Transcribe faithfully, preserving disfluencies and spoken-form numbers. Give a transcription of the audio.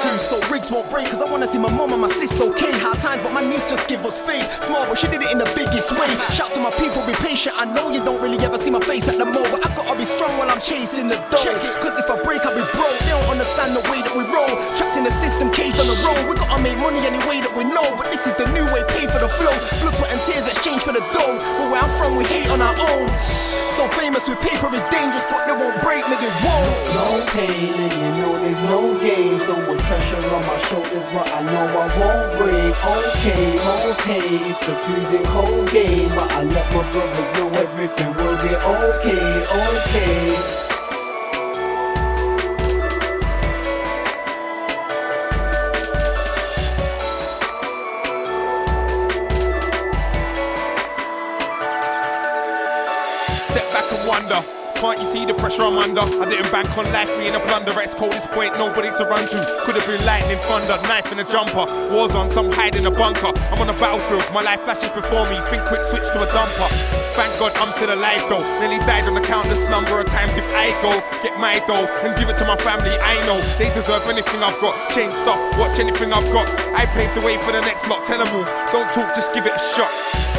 to. So rigs won't break, cause I wanna see my mom and my sis okay. Hard times, but my niece just give us faith. Small, but she did it in the biggest way. Shout to my people, be patient. I know you don't really ever see my face at the mall, but I gotta be strong while I'm chasing the dough. Check it, cause if I break, I'll be broke. They don't understand the way that we roll. Trapped in the system, caged on the road. We gotta make money any way that we know, but this is the new way, pay for the flow. Blood, sweat and tears exchange for the dough. But where I'm from, we hate on our own. So famous with paper is dangerous, but they won't break, nigga, won't. No pain, and you know there's no gain. So with pressure on my shoulders, but I know I won't break. Okay, most hate, it's a freezing cold game, but I let my brothers know everything will be okay, okay. Step back and wonder, can't you see the pressure I'm under? I didn't bank on life being a blunder. X coldest point, nobody to run to. Could have been lightning, thunder, knife in a jumper. Wars on, some hide in a bunker. I'm on a battlefield, my life flashes before me. Think quick, switch to a dumper. Thank God I'm still alive though. Nearly died on a countless number of times. If I go, get my dough and give it to my family, I know they deserve anything I've got. Change stuff, watch anything I've got. I paved the way for the next lot. Tell them all, don't talk, just give it a shot.